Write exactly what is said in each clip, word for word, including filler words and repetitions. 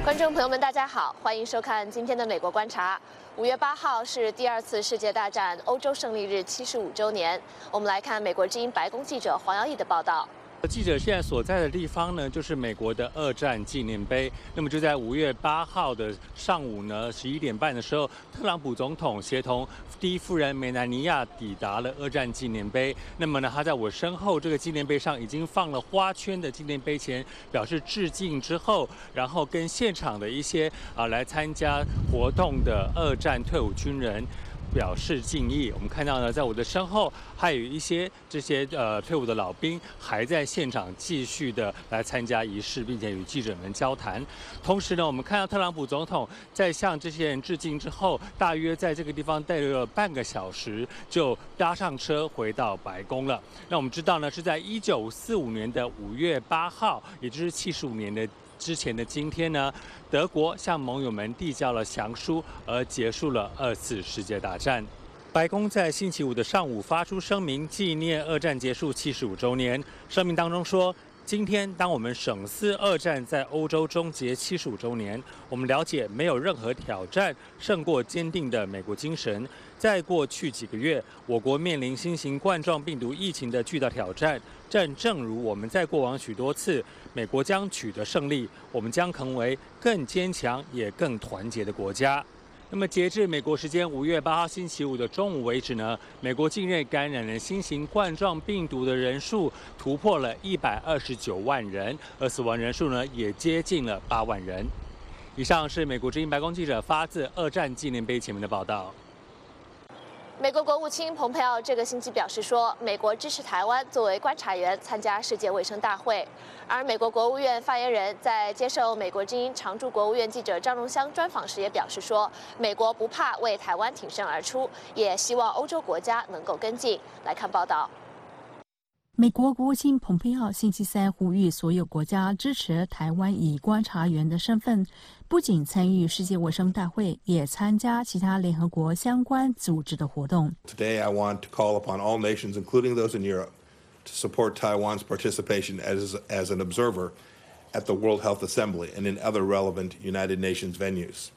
观众朋友们，大家好，欢迎收看今天的美国观察。五月八号是第二次世界大战欧洲胜利日七十五周年。我们来看美国之音白宫记者黄瑶毅的报道。 记者现在所在的地方呢，就是美国的二战纪念碑。那么就在五月八号的上午呢，十一点半的时候，特朗普总统协同第一夫人梅兰妮亚抵达了二战纪念碑。那么呢，他在我身后这个纪念碑上已经放了花圈的纪念碑前，表示致敬之后，然后跟现场的一些啊来参加活动的二战退伍军人 表示敬意。我们看到呢，在我的身后还有一些这些呃退伍的老兵还在现场继续的来参加仪式，并且与记者们交谈。同时呢，我们看到特朗普总统在向这些人致敬之后，大约在这个地方待了半个小时，就搭上车回到白宫了。那我们知道呢，是在一九四五年的五月八号，也就是七十五年的 之前的今天呢，德国向盟友们递交了降书，而结束了二次世界大战。白宫在星期五的上午发出声明，纪念二战结束七十五周年。声明当中说， 今天，当我们省思二战在欧洲终结七十五周年，我们了解没有任何挑战胜过坚定的美国精神。在过去几个月，我国面临新型冠状病毒疫情的巨大挑战，但正如我们在过往许多次，美国将取得胜利，我们将成为更坚强也更团结的国家。 那么，截至美国时间五月八号星期五的中午为止呢，美国境内感染了新型冠状病毒的人数突破了一百二十九万人，而死亡人数呢也接近了八万人。以上是美国之音白宫记者发自二战纪念碑前面的报道。 美国国务卿蓬佩奥这个星期表示说，美国支持台湾作为观察员参加世界卫生大会。而美国国务院发言人在接受美国之音常驻国务院记者张荣香专访时也表示说，美国不怕为台湾挺身而出，也希望欧洲国家能够跟进。来看报道。 美国国务卿蓬佩奥星期三呼吁所有国家支持台湾以观察员的身份，不仅参与世界卫生大会，也参加其他联合国相关组织的活动。 Today, I want to call upon all nations, including those in Europe, to support Taiwan's participation as as an observer at the World Health Assembly and in other relevant United Nations venues.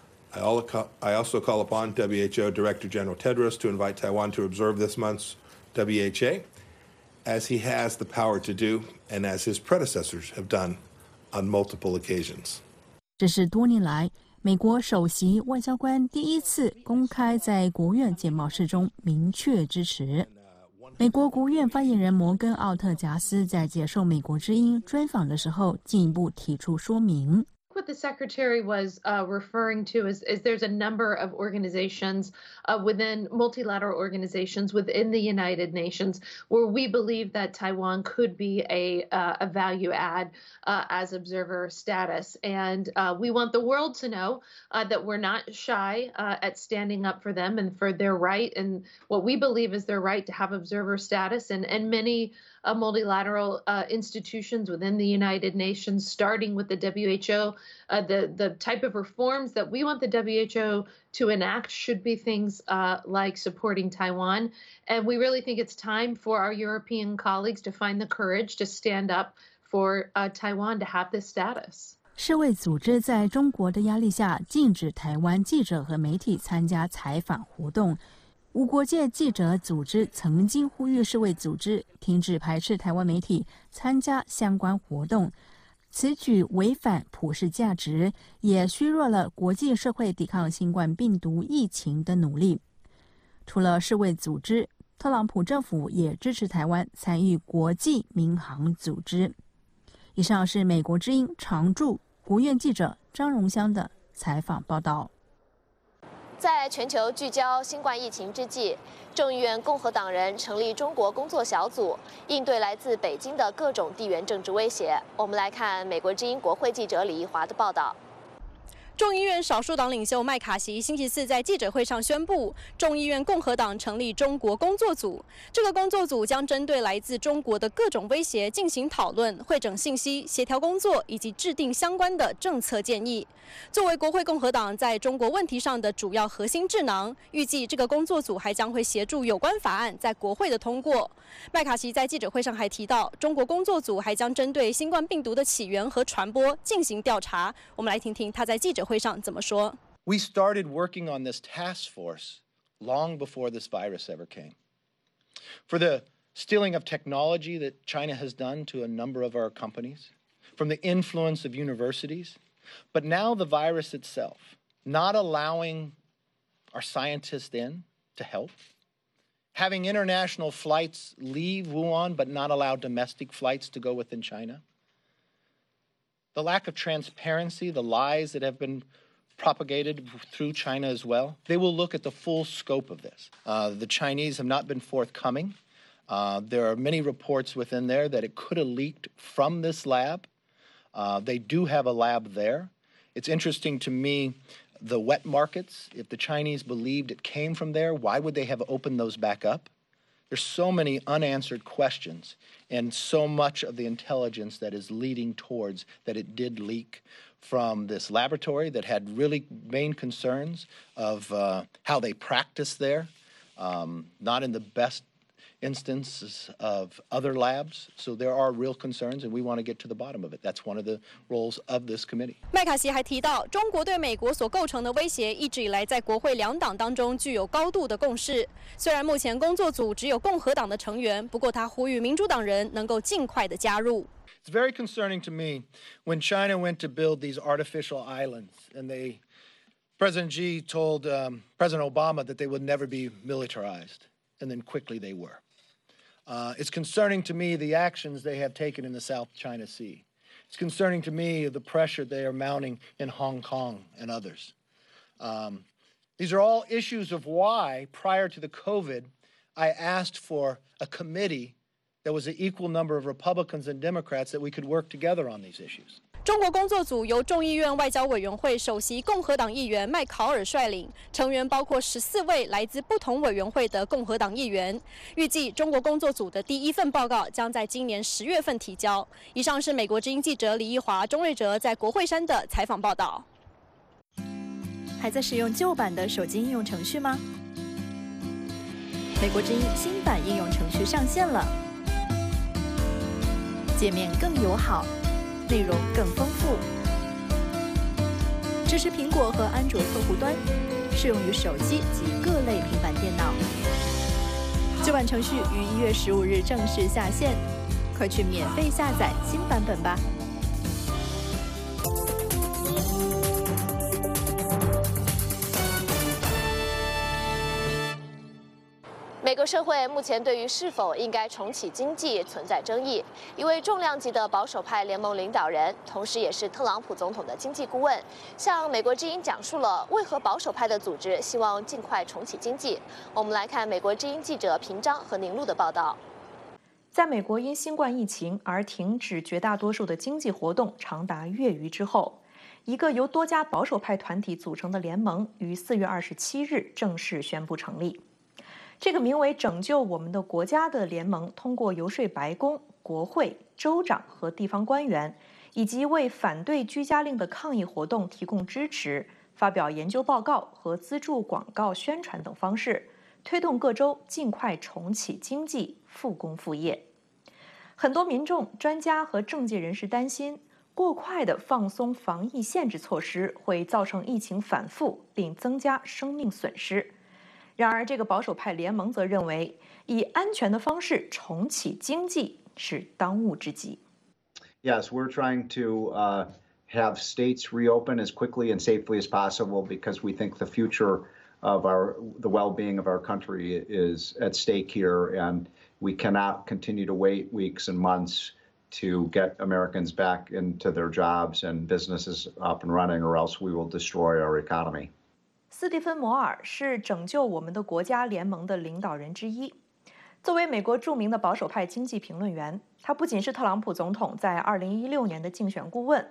I also call upon W H O Director General Tedros to invite Taiwan to observe this month's W H A, as he has the power to do, and as his predecessors have done on multiple occasions. 这是多年来美国首席外交官第一次公开在国务院简报室中明确支持。美国国务院发言人摩根·奥特贾斯在接受美国之音专访的时候，进一步提出说明。 What the secretary was uh, referring to is, is there's a number of organizations uh, within multilateral organizations within the United Nations where we believe that Taiwan could be a, uh, a value add uh, as observer status. And uh, we want the world to know uh, that we're not shy uh, at standing up for them and for their right and what we believe is their right to have observer status. And, and many uh, multilateral uh, institutions within the United Nations, starting with the W H O, Uh, the, the type of reforms that we want the W H O to enact should be things uh, like supporting Taiwan. And we really think it's time for our European colleagues to find the courage to stand up for uh, Taiwan to have this status. 世卫组织在中国的压力下，禁止台湾记者和媒体参加采访活动。无国界记者组织曾经呼吁世卫组织停止排斥台湾媒体参加相关活动。 此举违反普世价值，也削弱了国际社会抵抗新冠病毒疫情的努力。除了世卫组织，特朗普政府也支持台湾参与国际民航组织。以上是美国之音常驻国务院记者张荣香的采访报道。 在全球聚焦新冠疫情之际，众议院共和党人成立中国工作小组，应对来自北京的各种地缘政治威胁。我们来看美国之音国会记者李毅华的报道。 众议院少数党领袖麦卡锡星期四在记者会上宣布，众议院共和党成立中国工作组。这个工作组将针对来自中国的各种威胁进行讨论、汇整信息、协调工作以及制定相关的政策建议。作为国会共和党在中国问题上的主要核心智囊，预计这个工作组还将会协助有关法案在国会的通过。麦卡锡在记者会上还提到，中国工作组还将针对新冠病毒的起源和传播进行调查。我们来听听他在记者会上怎么说。 We started working on this task force long before this virus ever came. For the stealing of technology that China has done to a number of our companies, from the influence of universities, but now the virus itself, not allowing our scientists in to help, having international flights leave Wuhan but not allow domestic flights to go within China, the lack of transparency, the lies that have been propagated through China as well. They will look at the full scope of this. Uh, the Chinese have not been forthcoming. Uh, there are many reports within there that it could have leaked from this lab. Uh, they do have a lab there. It's interesting to me, the wet markets, if the Chinese believed it came from there, why would they have opened those back up? There's so many unanswered questions and so much of the intelligence that is leading towards that it did leak from this laboratory that had really main concerns of uh, how they practice there, um, not in the best instances of other labs. So there are real concerns, and we want to get to the bottom of it. That's one of the roles of this committee. 麦卡锡还提到，中国对美国所构成的威胁一直以来在国会两党当中具有高度的共识。虽然目前工作组只有共和党的成员，不过他呼吁民主党人能够尽快的加入。 It's very concerning to me when China went to build these artificial islands, and they, President Xi told um, President Obama that they would never be militarized, and then quickly they were. Uh, it's concerning to me the actions they have taken in the South China Sea. It's concerning to me the pressure they are mounting in Hong Kong and others. Um, these are all issues of why, prior to the COVID, I asked for a committee that was an equal number of Republicans and Democrats that we could work together on these issues. 中国工作组由众议院外交委员会首席共和党议员麦考尔率领，成员包括十四位来自不同委员会的共和党议员。预计中国工作组的第一份报告将在今年十月份提交。以上是美国之音记者李义华、钟瑞哲在国会山的采访报道。 还在使用旧版的手机应用程序吗？美国之音新版应用程序上线了，界面更友好。内容更丰富，支持苹果和安卓客户端，适用于手机及各类平板电脑。旧版程序于一月十五日正式下线，快去免费下载新版本吧。 美国社会目前对于是否应该重启经济存在争议。一位重量级的保守派联盟领导人，同时也是特朗普总统的经济顾问，向美国之音讲述了为何保守派的组织希望尽快重启经济。我们来看美国之音记者平章和宁路的报道。 在美国因新冠疫情而停止绝大多数的经济活动长达月余之后，一个由多家保守派团体组成的联盟于四月二十七日正式宣布成立。这个名为“拯救我们的国家”的联盟，通过游说白宫、国会、州长和地方官员，以及为反对居家令的抗议活动提供支持、发表研究报告和资助广告宣传等方式，推动各州尽快重启经济、复工复业。很多民众、专家和政界人士担心，过快的放松防疫限制措施会造成疫情反复，并增加生命损失。然而，这个保守派联盟则认为，以安全的方式重启经济是当务之急。 Yes, we're trying to uh, have states reopen as quickly and safely as possible because we think the future of our the well-being of our country is at stake here, and we cannot continue to wait weeks and months to get Americans back into their jobs and businesses up and running, or else we will destroy our economy. 斯蒂芬·摩尔是拯救我们的国家联盟的领导人之一。作为美国著名的保守派经济评论员，他不仅是特朗普总统在二零一六年的竞选顾问，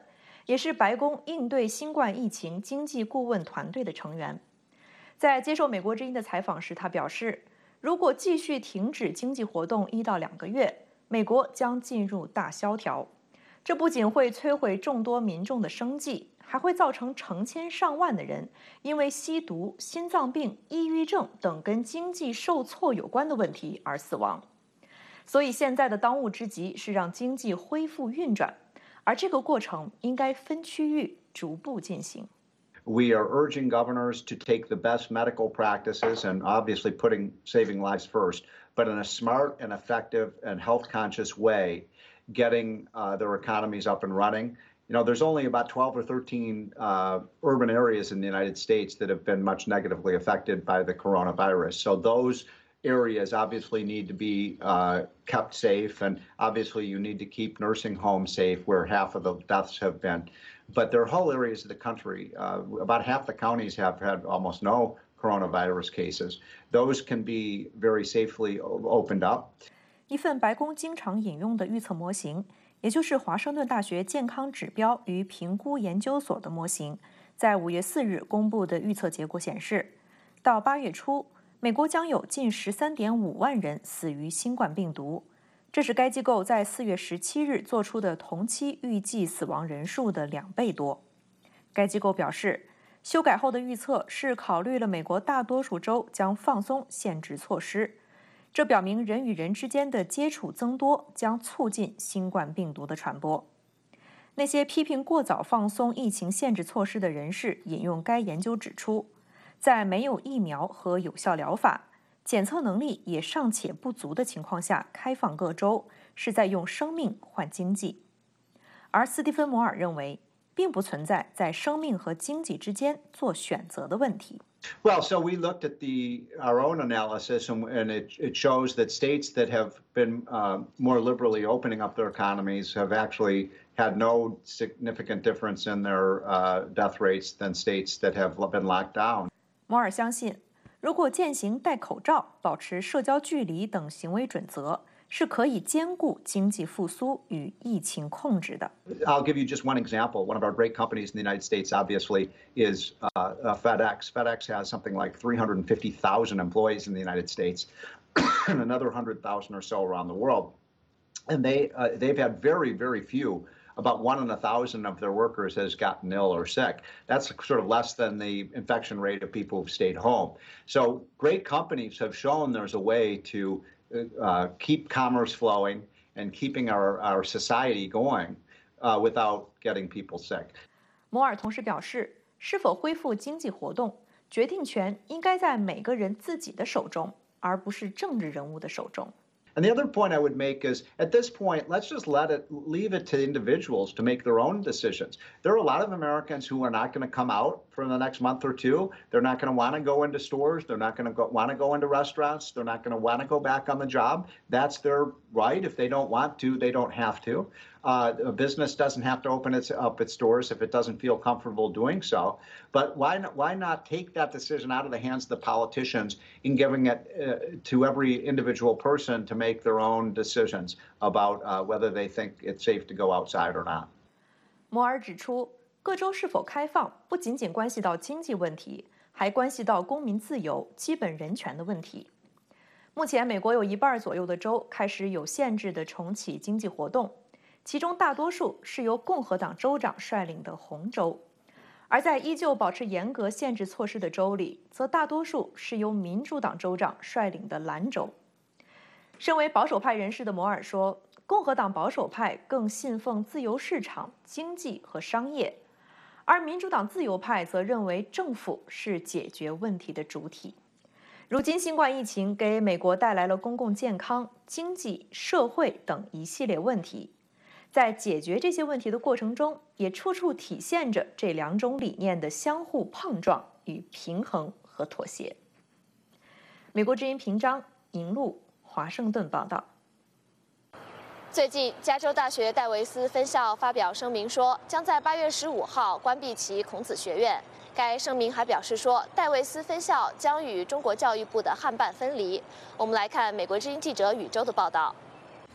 也是白宫应对新冠疫情经济顾问团队的成员。在接受美国之音的采访时，他表示，如果继续停止经济活动一到两个月，美国将进入大萧条。这不仅会摧毁众多民众的生计，还会造成成千上万的人因为吸毒、心脏病、抑郁症等跟经济受挫有关的问题而死亡。所以现在的当务之急是让经济恢复运转，而这个过程应该分区域逐步进行。 We are urging governors to take the best medical practices and obviously putting saving lives first, but in a smart and effective and health-conscious way, getting uh, their economies up and running. You know, there's only about twelve or thirteen uh, urban areas in the United States that have been much negatively affected by the coronavirus. So those areas obviously need to be uh, kept safe, and obviously you need to keep nursing homes safe where half of the deaths have been. But there are whole areas of the country, uh, about half the counties have had almost no coronavirus cases. Those can be very safely opened up. 一份白宫经常引用的预测模型，也就是华盛顿大学健康指标与评估研究所的模型，在五月四日公布的预测结果显示，到八月初，美国将有近十三点五万人死于新冠病毒。这是该机构在四月十七日做出的同期预计死亡人数的两倍多。该机构表示，修改后的预测是考虑了美国大多数州将放松限制措施，这表明人与人之间的接触增多将促进新冠病毒的传播。那些批评过早放松疫情限制措施的人士引用该研究指出，在没有疫苗和有效疗法，检测能力也尚且不足的情况下开放各州，是在用生命换经济。而斯蒂芬·摩尔认为，并不存在在生命和经济之间做选择的问题。 Well, so we looked at the our own analysis, and, and it, it shows that states that have been uh, more liberally opening up their economies have actually had no significant difference in their uh, death rates than states that have been locked down. 摩尔相信，如果践行戴口罩、保持社交距离等行为准则，是可以兼顾经济复苏与疫情控制的。 I'll give you just one example. One of our great companies in the United States, obviously, is uh, uh, FedEx. FedEx has something like three hundred fifty thousand employees in the United States, and another one hundred thousand or so around the world. And they uh, they've had very, very few. About one in a thousand of their workers has gotten ill or sick. That's sort of less than the infection rate of people who've stayed home. So great companies have shown there's a way to uh, keep commerce flowing and keeping our, our society going uh, without getting people sick. 摩尔同时表示，是否恢复经济活动，决定权应该在每个人自己的手中，而不是政治人物的手中。 And the other point I would make is, at this point, let's just let it, leave it to individuals to make their own decisions. There are a lot of Americans who are not going to come out for the next month or two. They're not going to want to go into stores. They're not going to want to go into restaurants. They're not going to want to go back on the job. That's their right. If they don't want to, they don't have to. Uh, a business doesn't have to open its, up its doors if it doesn't feel comfortable doing so. But why not, why not take that decision out of the hands of the politicians and giving it uh, to every individual person to make their own decisions about uh, whether they think it's safe to go outside or not? 摩尔指出，各州是否开放不仅仅关系到经济问题，还关系到公民自由、基本人权的问题。目前，美国有一半左右的州开始有限制地重启经济活动。其中大多数是由共和党州长率领的红州，而在依旧保持严格限制措施的州里，则大多数是由民主党州长率领的蓝州。身为保守派人士的摩尔说，共和党保守派更信奉自由市场、经济和商业，而民主党自由派则认为政府是解决问题的主体。如今，新冠疫情给美国带来了公共健康、经济、社会等一系列问题。在解决这些问题的过程中，也处处体现着这两种理念的相互碰撞与平衡和妥协。美国之音频章，银路，华盛顿报道。 最近，加州大学戴维斯分校发表声明说，将在八月十五号关闭其孔子学院。该声明还表示说，戴维斯分校将与中国教育部的汉办分离。我们来看美国之音记者宇宙的报道。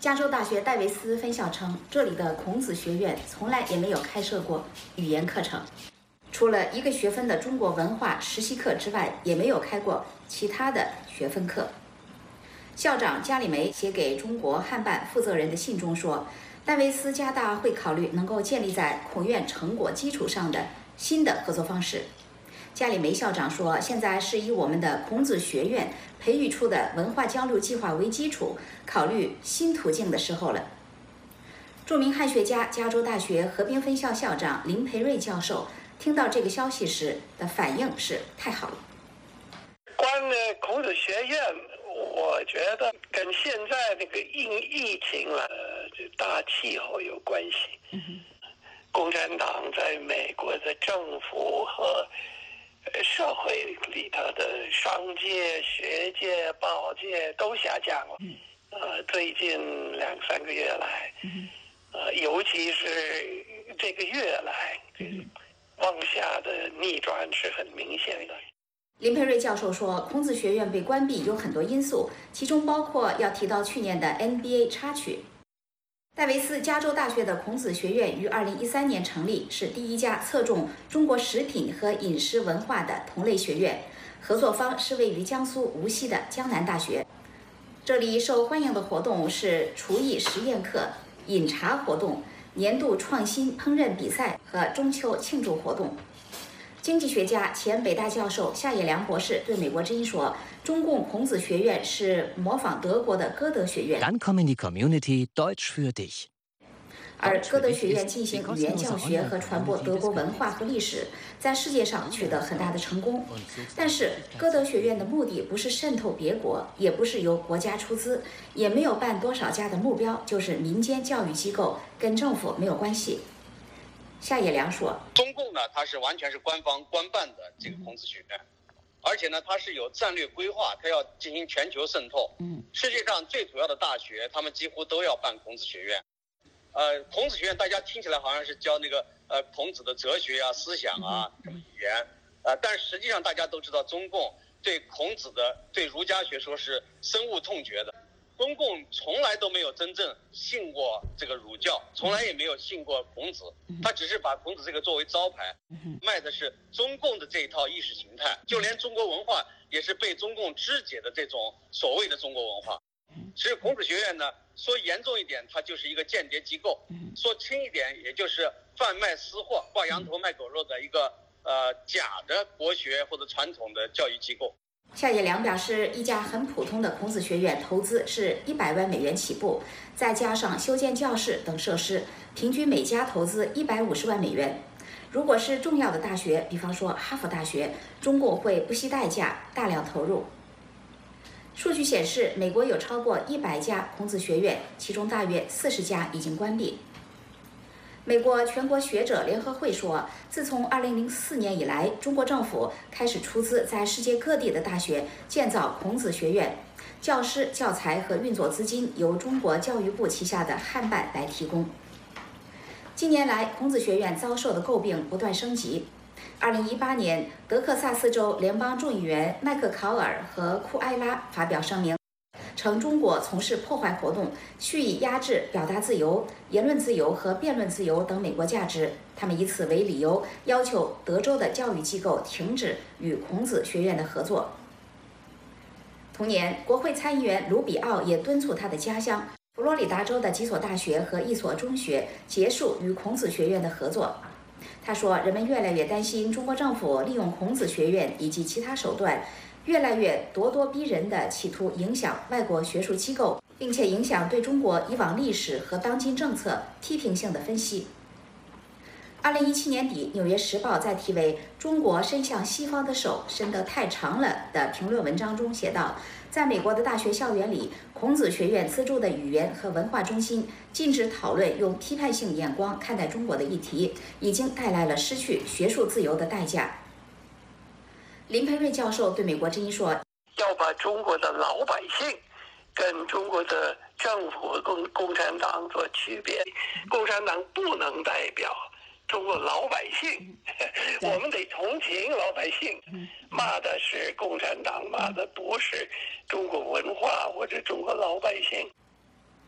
加州大学戴维斯分校称，这里的孔子学院从来也没有开设过语言课程，除了一个学分的中国文化实习课之外，也没有开过其他的学分课。校长加里梅写给中国汉办负责人的信中说，戴维斯加大会考虑能够建立在孔院成果基础上的新的合作方式。加里梅校长说，现在是以我们的孔子学院培育出的文化交流计划为基础，考虑新途径的时候了。著名汉学家、加州大学河滨分校校长林培瑞教授听到这个消息时的反应是太好了。 关于孔子学院，我觉得跟现在那个疫疫情啊，这大气候有关系。嗯、共产党在美国的政府和社会里头的商界、学界、报界都下降了。嗯、呃，最近两三个月来，嗯、呃，尤其是这个月来，嗯、往下的逆转是很明显的。 林培瑞教授说，孔子学院被关闭有很多因素，其中包括要提到去年的 N B A 插曲。戴维斯加州大学的孔子学院于二零一三年成立，是第一家侧重中国食品和饮食文化的同类学院，合作方是位于江苏无锡的江南大学。这里受欢迎的活动是厨艺实验课、饮茶活动、年度创新烹饪比赛和中秋庆祝活动。经济学家、前北大教授夏野良博士对美国之音说，中共孔子学院是模仿德国的歌德学院。 Dann kommen die Community Deutsch für dich。 而歌德学院进行语言教学和传播德国文化和历史，在世界上取得很大的成功。但是，歌德学院的目的不是渗透别国，也不是由国家出资，也没有办多少家的目标，就是民间教育机构，跟政府没有关系。夏野良说， 中共呢，它是完全是官方官办的这个孔子学院，而且呢，它是有战略规划，它要进行全球渗透。嗯，世界上最主要的大学，他们几乎都要办孔子学院。呃，孔子学院大家听起来好像是教那个呃孔子的哲学啊、思想啊、什么语言，呃，但实际上大家都知道，中共对孔子的对儒家学说是深恶痛绝的。中共从来都没有真正信过这个儒教，从来也没有信过孔子，他只是把孔子这个作为招牌，卖的是中共的这一套意识形态，就连中国文化也是被中共肢解的这种所谓的中国文化。其实孔子学院呢，说严重一点，它就是一个间谍机构；说轻一点，也就是贩卖私货、挂羊头卖狗肉的一个呃假的国学或者传统的教育机构。 夏野良表示，一家很普通的孔子学院投资是一百万美元起步，再加上修建教室等设施，平均每家投资一百五十万美元。如果是重要的大学，比方说哈佛大学，中共会不惜代价大量投入。数据显示，美国有超过一百家孔子学院，其中大约四十家已经关闭。美国全国学者联合会说，自从二零零四年以来，中国政府开始出资在世界各地的大学建造孔子学院，教师、教材和运作资金由中国教育部旗下的汉办来提供。近年来，孔子学院遭受的诟病不断升级。二零一八年，德克萨斯州联邦众议员麦克考尔和库埃拉发表声明，称中国从事破坏活动，蓄意压制表达自由、言论自由和辩论自由等美国价值。他们以此为理由，要求德州的教育机构停止与孔子学院的合作。同年，国会参议员卢比奥也敦促他的家乡佛罗里达州的几所大学和一所中学结束与孔子学院的合作。他说，人们越来越担心中国政府利用孔子学院以及其他手段，越来越咄咄逼人地企图影响外国学术机构，并且影响对中国以往历史和当今政策批评性的分析。二零一七年底，《纽约时报》在题为“中国伸向西方的手伸得太长了”的评论文章中写道，在美国的大学校园里，孔子学院资助的语言和文化中心禁止讨论用批判性眼光看待中国的议题，已经带来了失去学术自由的代价。林培瑞教授对美国之音说， 要把中国的老百姓跟中国的政府和共共产党做区别，共产党不能代表中国老百姓，我们得同情老百姓，骂的是共产党，骂的不是中国文化或者中国老百姓。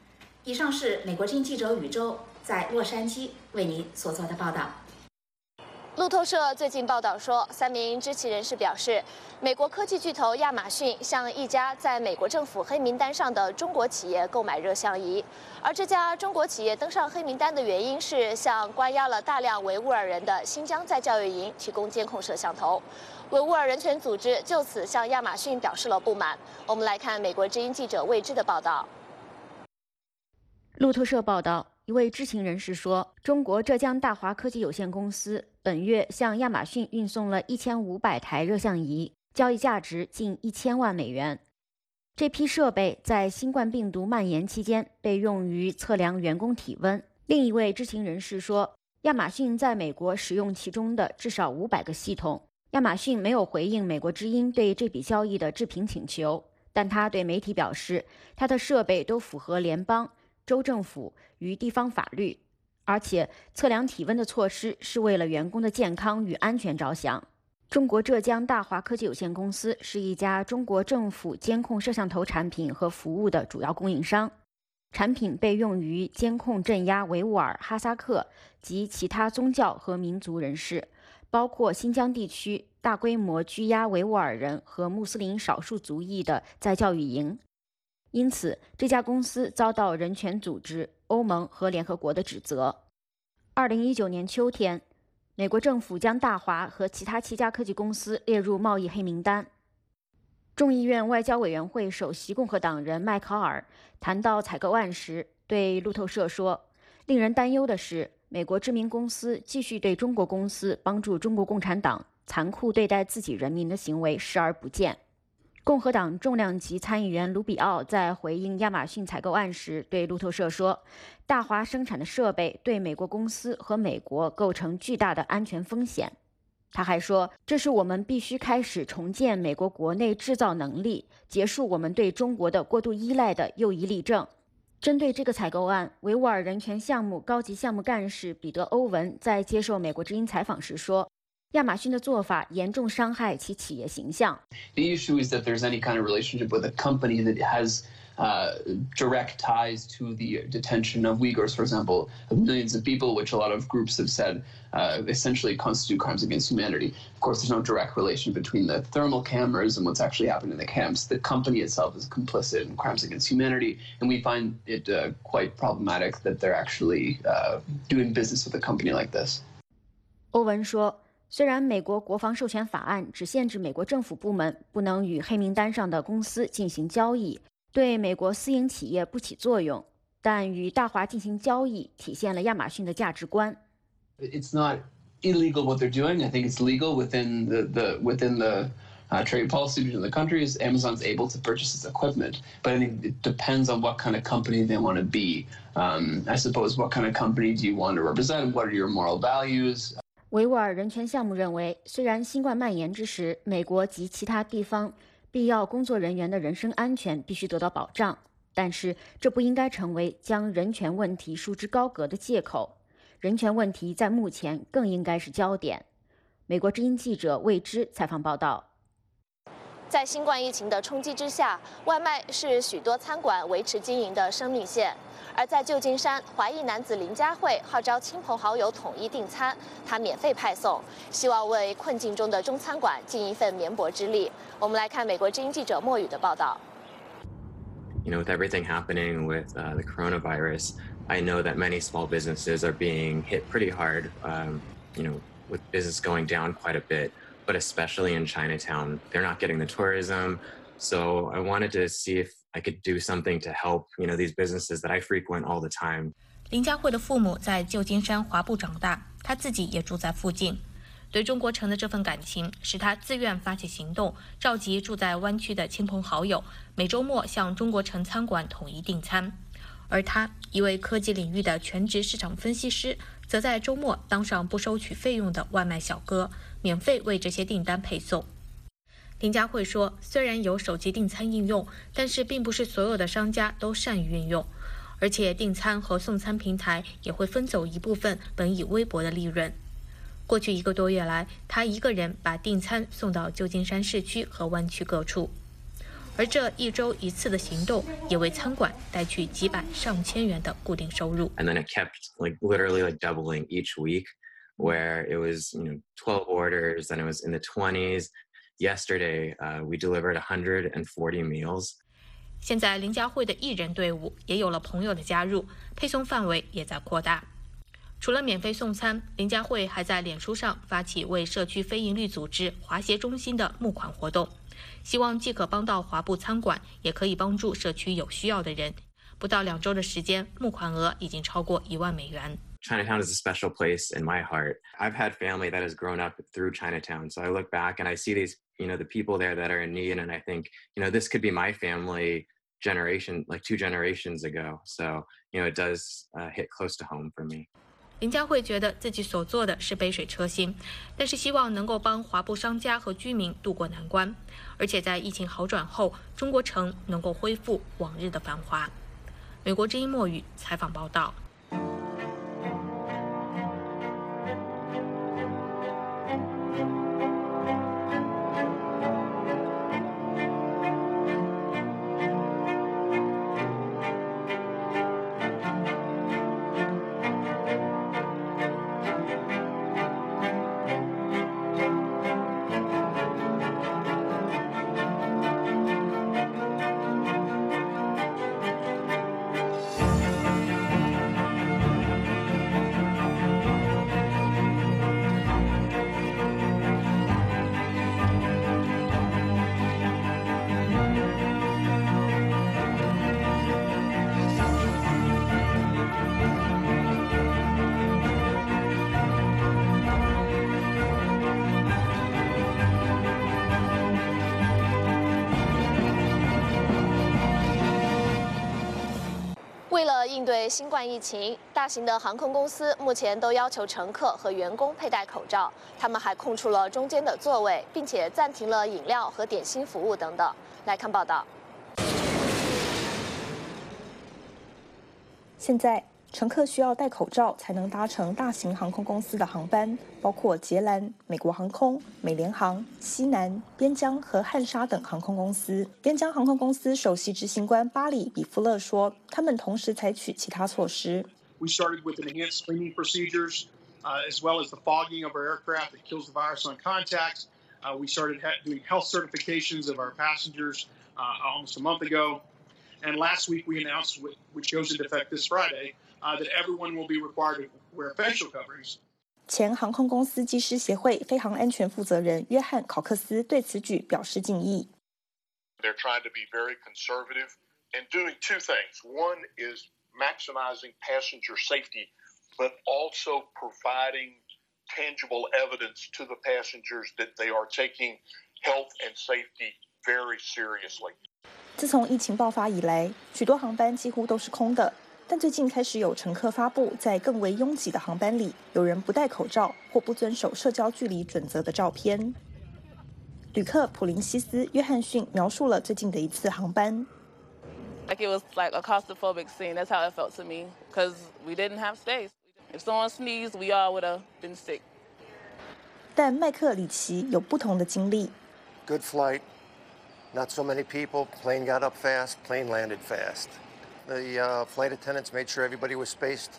以上是美国之音记者宇宙在洛杉矶为您所做的报道。 路透社最近报道说，三名知情人士表示，美国科技巨头亚马逊向一家在美国政府黑名单上的中国企业购买热像仪，而这家中国企业登上黑名单的原因是向关押了大量维吾尔人的新疆再教育营提供监控摄像头。维吾尔人权组织就此向亚马逊表示了不满。我们来看美国之音记者魏之的报道。 路透社报道，一位知情人士说，中国浙江大华科技有限公司本月向亚马逊运送了一千五百台热像仪，交易价值近一千万美元。这批设备在新冠病毒蔓延期间被用于测量员工体温。另一位知情人士说，亚马逊在美国使用其中的至少五百个系统。亚马逊没有回应美国之音对这笔交易的置评请求，但他对媒体表示，他的设备都符合联邦、州政府与地方法律，而且测量体温的措施是为了员工的健康与安全着想。中国浙江大华科技有限公司是一家中国政府监控摄像头产品和服务的主要供应商，产品被用于监控镇压维吾尔、哈萨克及其他宗教和民族人士，包括新疆地区大规模拘押维吾尔人和穆斯林少数族裔的再教育营。因此，这家公司遭到人权组织、欧盟和联合国的指责。二零一九年秋天，美国政府将大华和其他七家科技公司列入贸易黑名单。众议院外交委员会首席共和党人麦考尔谈到采购案时，对路透社说，令人担忧的是，美国知名公司继续对中国公司帮助中国共产党残酷对待自己人民的行为视而不见。共和党重量级参议员卢比奥在回应亚马逊采购案时对路透社说，大华生产的设备对美国公司和美国构成巨大的安全风险。他还说，这是我们必须开始重建美国国内制造能力，结束我们对中国的过度依赖的又一例证。针对这个采购案，维吾尔人权项目高级项目干事彼得·欧文在接受美国之音采访时说，亚马逊的做法严重伤害其企业形象。 The issue is that there's any kind of relationship with a company that has uh, direct ties to the detention of Uyghurs, for example, of millions of people, which a lot of groups have said uh, essentially constitute crimes against humanity. Of course, there's no direct relation between the thermal cameras and what's actually happening in the camps. The company itself is complicit in crimes against humanity, and we find it uh, quite problematic that they're actually uh, doing business with a company like this. 欧文说，虽然美国国防授权法案只限制美国政府部门不能与黑名单上的公司进行交易，对美国私营企业不起作用，但与大华进行交易体现了亚马逊的价值观。 It's not illegal what they're doing. I think it's legal within the, the within the uh, trade policy between the countries. Amazon's able to purchase its equipment, but I think it depends on what kind of company they want to be. Um, I suppose, what kind of company do you want to represent? What are your moral values? 维吾尔人权项目认为，虽然新冠蔓延之时，美国及其他地方必要工作人员的人身安全必须得到保障，但是这不应该成为将人权问题束之高阁的借口。人权问题在目前更应该是焦点。美国之音记者魏之采访报道。 在新冠疫情的冲击之下，外卖是许多餐馆维持经营的生命线。而在旧金山，华裔男子林佳慧号召亲朋好友统一订餐，他免费派送，希望为困境中的中餐馆尽一份绵薄之力。我们来看美国之音记者莫宇的报道。 You know, with everything happening with uh, the coronavirus, I know that many small businesses are being hit pretty hard. Um, you know, with business going down quite a bit, but especially in Chinatown, they're not getting the tourism. So I wanted to see if I could do something to help, you know, these businesses that I frequent all the time. 林佳慧的父母在旧金山华埠长大，他自己也住在附近。对中国城的这份感情，使他自愿发起行动，召集住在湾区的亲朋好友，每周末向中国城餐馆统一订餐。而他，一位科技领域的全职市场分析师，则在周末当上不收取费用的外卖小哥，免费为这些订单配送。林佳慧说，虽然有手机订餐应用，但是并不是所有的商家都善于运用，而且订餐和送餐平台也会分走一部分本已微薄的利润。过去一个多月来，他一个人把订餐送到旧金山市区和湾区各处。 而这一周一次的行动，也为餐馆带去几百上千元的固定收入。 And then it kept like literally like doubling each week, where it was you know twelve orders, and it was in the twenties. Yesterday, uh, we delivered one hundred forty meals. 现在林佳慧的艺人队伍也有了朋友的加入，配送范围也在扩大。除了免费送餐，林佳慧还在脸书上发起为社区非营利组织华协中心的募款活动，希望既可帮到华埠餐馆，也可以帮助社区有需要的人。不到两周的时间，募款额已经超过一万美元。 Chinatown is a special place in my heart. I've had family that has grown up through Chinatown, so I look back and I see these, you know, the people there that are in need, and I think, you know, this could be my family generation, like two generations ago. So, you know, it does uh, hit close to home for me. 林佳慧觉得自己所做的是杯水车薪，但是希望能够帮华埠商家和居民渡过难关，而且在疫情好转后，中国城能够恢复往日的繁华。美国之音墨雨采访报道。 为了应对新冠疫情，大型的航空公司目前都要求乘客和员工佩戴口罩。他们还空出了中间的座位，并且暂停了饮料和点心服务等等。来看报道。 现在，乘客需要戴口罩才能搭乘大型航空公司的航班，包括捷兰、美国航空、美联航、西南、边疆和汉莎等航空公司。边疆航空公司首席执行官巴里·比夫勒说，他们同时采取其他措施。 We started with enhanced cleaning procedures, uh, as well as the fogging of our aircraft that kills the virus on contact. Uh, we started doing health certifications of our passengers uh, almost a month ago. And last week we announced, which goes into effect this Friday, uh, that everyone will be required to wear facial coverings. 前航空公司机师协会飞航安全负责人约翰·考克斯对此举表示敬意。 They're trying to be very conservative and doing two things. One is maximizing passenger safety, but also providing tangible evidence to the passengers that they are taking health and safety very seriously. 自从疫情爆发以来，许多航班几乎都是空的。但最近开始有乘客发布在更为拥挤的航班里，有人不戴口罩或不遵守社交距离准则的照片。旅客普林西斯·约翰逊描述了最近的一次航班。 Like it was like a claustrophobic scene. That's how it felt to me, because we didn't have space. If someone sneezed, we all would have been sick. 但麦克里奇有不同的经历。 Good flight, not so many people. Plane got up fast. Plane landed fast. The uh, flight attendants made sure everybody was spaced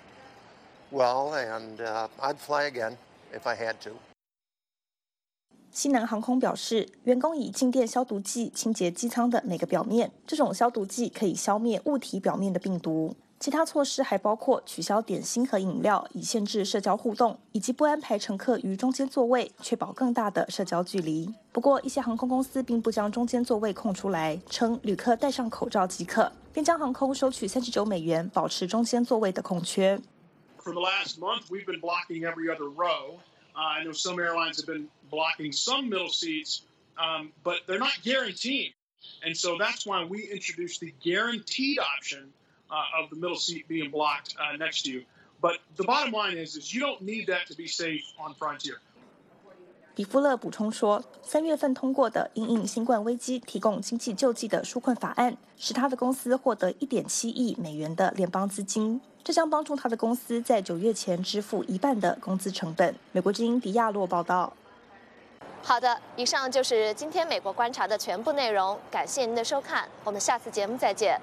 well, and uh, I'd fly again if I had to. 西南航空表示，员工以静电消毒剂清洁机舱的每个表面，这种消毒剂可以消灭物体表面的病毒。其他措施还包括取消点心和饮料，以限制社交互动，以及不安排乘客于中间座位，确保更大的社交距离。不过，一些航空公司并不将中间座位空出来，称旅客戴上口罩即可。边疆航空收取三十九美元，保持中间座位的空缺。 For the last month, we've been blocking every other row. Uh, I know some airlines have been blocking some middle seats, um, but they're not guaranteed. And so that's why we introduced the guaranteed option uh, of the middle seat being blocked uh, next to you. But the bottom line is, is you don't need that to be safe on Frontier. 比夫勒补充说，三月份通过的因应新冠危机提供经济救济的纾困法案，使他的公司获得 一点七亿美元的联邦资金，这将帮助他的公司在九月前支付一半的工资成本。美国之音迪亚洛报道。 好的，以上就是今天美国观察的全部内容，感谢您的收看，我们下次节目再见。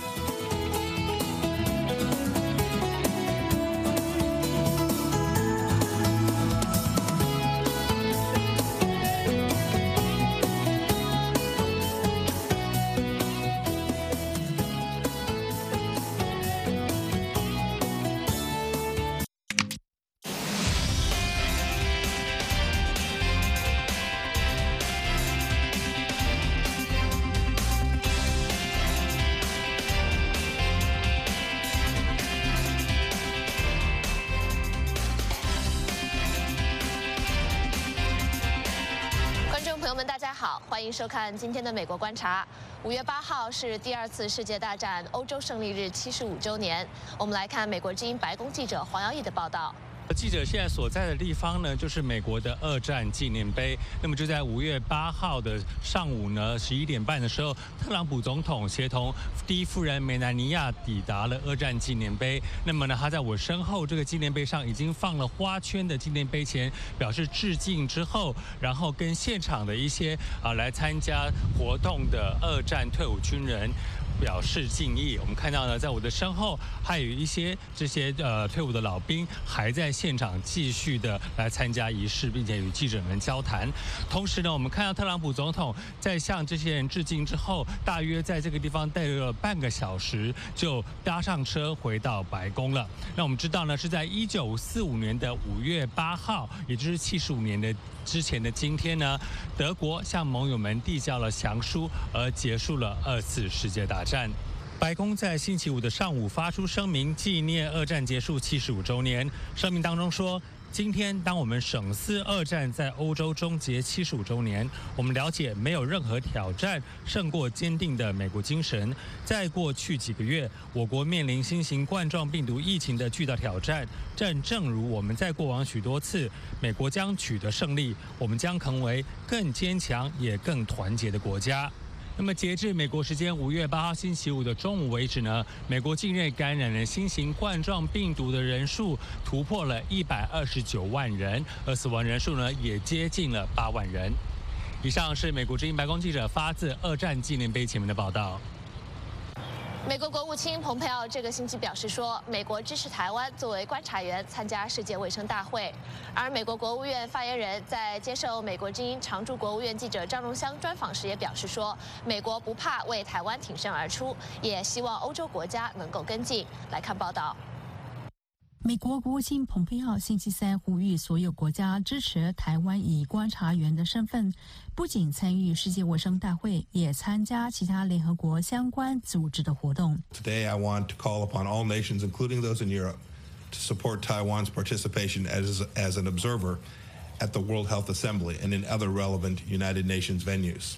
好，欢迎收看今天的美国观察。五月八号是第二次世界大战欧洲胜利日七十五周年。我们来看美国之音白宫记者黄耀义的报道。 记者现在所在的地方呢，就是美国的二战纪念碑。那么就在五月八号的上午呢，十一点半的时候，特朗普总统协同第一夫人梅兰妮亚抵达了二战纪念碑。那么呢，他在我身后这个纪念碑上已经放了花圈的纪念碑前表示致敬之后，然后跟现场的一些啊来参加活动的二战退伍军人表示敬意。我们看到呢，在我的身后还有一些这些呃退伍的老兵还在现场继续的来参加仪式，并且与记者们交谈。同时呢，我们看到特朗普总统在向这些人致敬之后，大约在这个地方待了半个小时，就搭上车回到白宫了。那我们知道呢，是在一九四五年的五月八号，也就是七十五年的之前的今天呢，德国向盟友们递交了降书，而结束了二次世界大战。白宫在星期五的上午发出声明，纪念二战结束七十五周年。声明当中说，今天当我们省思二战在欧洲终结七十五周年，我们了解没有任何挑战胜过坚定的美国精神。在过去几个月，我国面临新型冠状病毒疫情的巨大挑战，正正如我们在过往许多次，美国将取得胜利，我们将成为更坚强也更团结的国家。那么，截至美国时间五月八号星期五的中午为止呢，美国境内感染了新型冠状病毒的人数突破了一百二十九万人，而死亡人数呢也接近了八万人。以上是美国之音白宫记者发自二战纪念碑前面的报道。 美国国务卿蓬佩奥这个星期表示说，美国支持台湾作为观察员参加世界卫生大会。而美国国务院发言人在接受美国之音常驻国务院记者张荣香专访时也表示说，美国不怕为台湾挺身而出，也希望欧洲国家能够跟进。来看报道。 美国国务卿蓬佩奥星期三呼吁所有国家支持台湾以观察员的身份，不仅参与世界卫生大会，也参加其他联合国相关组织的活动。 Today, I want to call upon all nations, including those in Europe, to support Taiwan's participation as as an observer at the World Health Assembly and in other relevant United Nations venues.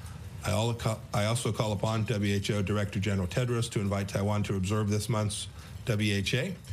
I also call upon W H O Director General Tedros to invite Taiwan to observe this month's W H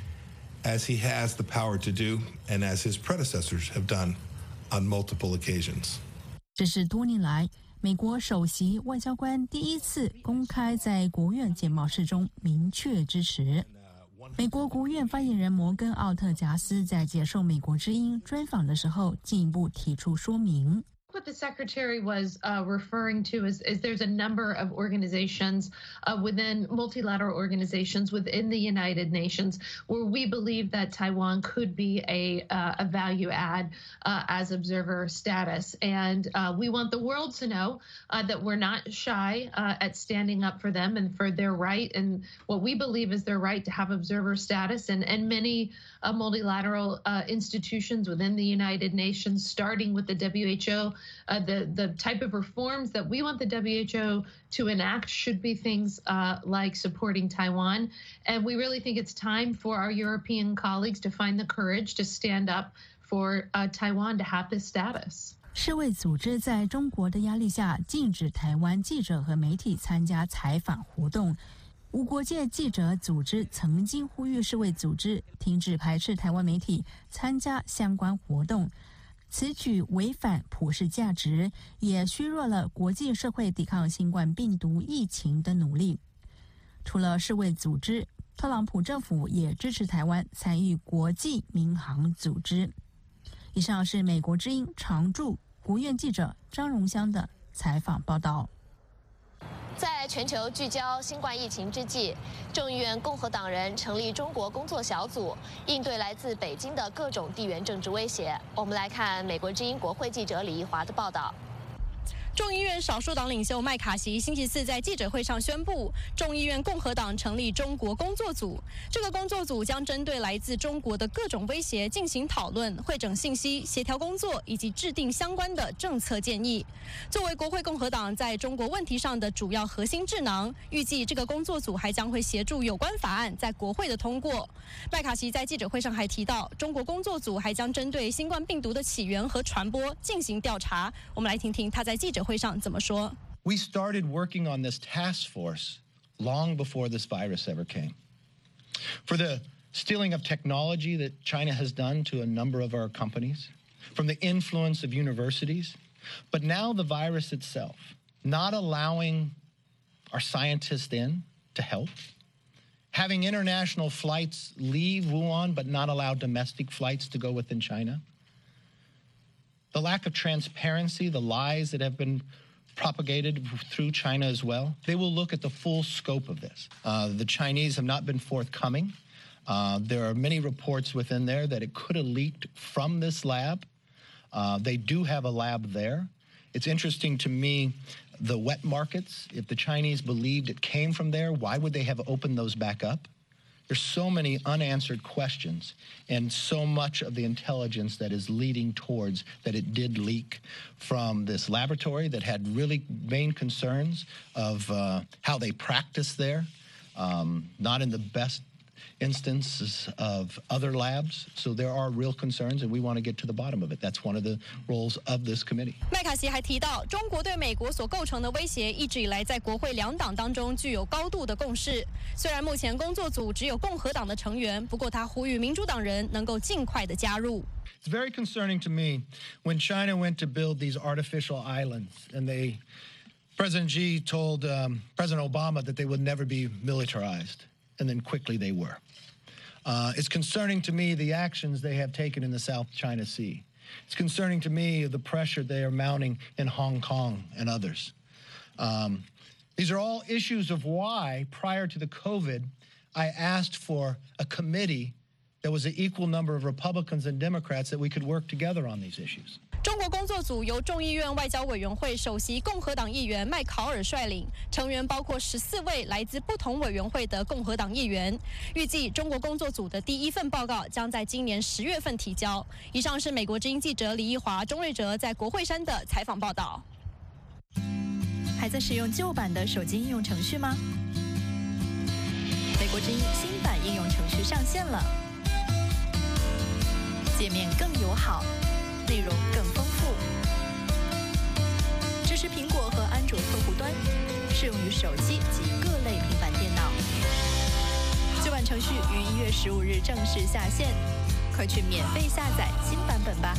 A.As he has the power to do, and as his predecessors have done on multiple occasions. 这是多年来美国首席外交官第一次公开在国务院简报室中明确支持。美国国务院发言人摩根·奥特贾斯在接受美国之音专访的时候，进一步提出说明。 What the secretary was uh, referring to is, is there's a number of organizations uh, within multilateral organizations within the United Nations where we believe that Taiwan could be a, uh, a value add uh, as observer status. And uh, we want the world to know uh, that we're not shy uh, at standing up for them and for their right and what we believe is their right to have observer status. And, and many uh, multilateral uh, institutions within the United Nations, starting with the W H O, Uh, the, the type of reforms that we want the W H O to enact should be things uh, like supporting Taiwan. And we really think it's time for our European colleagues to find the courage to stand up for uh, Taiwan to have this status. 世卫组织在中国的压力下，禁止台湾记者和媒体参加采访活动。无国界记者组织曾经呼吁世卫组织停止排斥台湾媒体参加相关活动。此举违反普世价值，也削弱了国际社会抵抗新冠病毒疫情的努力。除了世卫组织，特朗普政府也支持台湾参与国际民航组织。以上是美国之音常驻国务院记者张荣香的采访报道。 在全球聚焦新冠疫情之际，众议院共和党人成立中国工作小组，应对来自北京的各种地缘政治威胁。我们来看美国之音国会记者李怡华的报道。 众议院少数党领袖麦卡锡星期四在记者会上宣布，众议院共和党成立中国工作组。这个工作组将针对来自中国的各种威胁进行讨论、汇整信息、协调工作以及制定相关的政策建议。作为国会共和党在中国问题上的主要核心智囊，预计这个工作组还将会协助有关法案在国会的通过。麦卡锡在记者会上还提到，中国工作组还将针对新冠病毒的起源和传播进行调查。我们来听听他在记者会上怎么说。 We started working on this task force long before this virus ever came. For the stealing of technology that China has done to a number of our companies, from the influence of universities, but now the virus itself, not allowing our scientists in to help, having international flights leave Wuhan but not allow domestic flights to go within China, the lack of transparency, the lies that have been propagated through China as well. They will look at the full scope of this. Uh, the Chinese have not been forthcoming. Uh, there are many reports within there that it could have leaked from this lab. Uh, they do have a lab there. It's interesting to me, the wet markets, if the Chinese believed it came from there, why would they have opened those back up? There's so many unanswered questions and so much of the intelligence that is leading towards that it did leak from this laboratory that had really main concerns of uh, how they practice there, um, not in the best instances of other labs. So there are real concerns and we want to get to the bottom of it. That's one of the roles of this committee. 麦卡锡还提到，中国对美国所构成的威胁一直以来在国会两党当中具有高度的共识。虽然目前工作组只有共和党的成员，不过他呼吁民主党人能够尽快的加入。 It's very concerning to me when China went to build these artificial islands and they, President Xi told um, President Obama that they would never be militarized. And then quickly they were. Uh, it's concerning to me the actions they have taken in the South China Sea. It's concerning to me the pressure they are mounting in Hong Kong and others. Um, these are all issues of why, prior to the COVID, I asked for a committee that was an equal number of Republicans and Democrats that we could work together on these issues. 中国工作组由众议院外交委员会首席共和党议员麦考尔率领，成员包括十四位来自不同委员会的共和党议员。预计中国工作组的第一份报告将在今年十月份提交。以上是美国之音记者李义华、钟瑞哲在国会山的采访报道。 还在使用旧版的手机应用程序吗？美国之音新版应用程序上线了，界面更友好。内容更丰富，支持苹果和安卓客户端，适用于手机及各类平板电脑。旧版程序于一月十五日正式下线，快去免费下载新版本吧。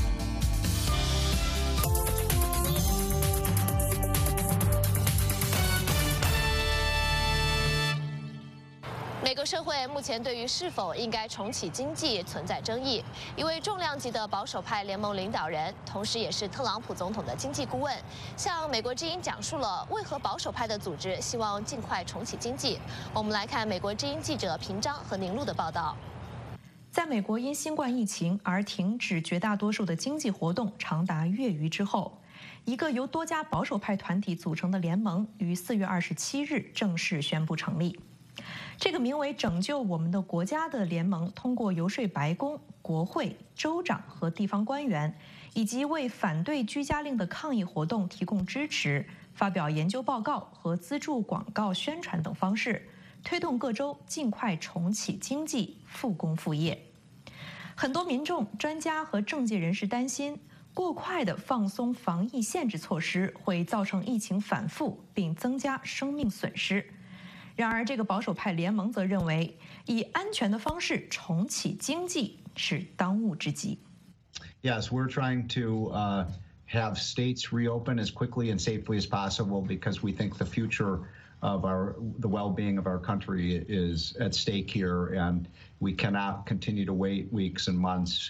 美国社会目前对于是否应该重启经济存在争议。一位重量级的保守派联盟领导人，同时也是特朗普总统的经济顾问，向美国之音讲述了为何保守派的组织希望尽快重启经济。我们来看美国之音记者平章和宁路的报道。 在美国因新冠疫情而停止绝大多数的经济活动长达月余之后，一个由多家保守派团体组成的联盟于四月二十七日正式宣布成立。这个名为“拯救我们的国家”的联盟，通过游说白宫、国会、州长和地方官员，以及为反对居家令的抗议活动提供支持、发表研究报告和资助广告宣传等方式，推动各州尽快重启经济、复工复业。很多民众、专家和政界人士担心，过快的放松防疫限制措施会造成疫情反复，并增加生命损失。然而，这个保守派联盟则认为，以安全的方式重启经济是当务之急。 Yes, we're trying to uh, have states reopen as quickly and safely as possible because we think the future of our the well-being of our country is at stake here, and we cannot continue to wait weeks and months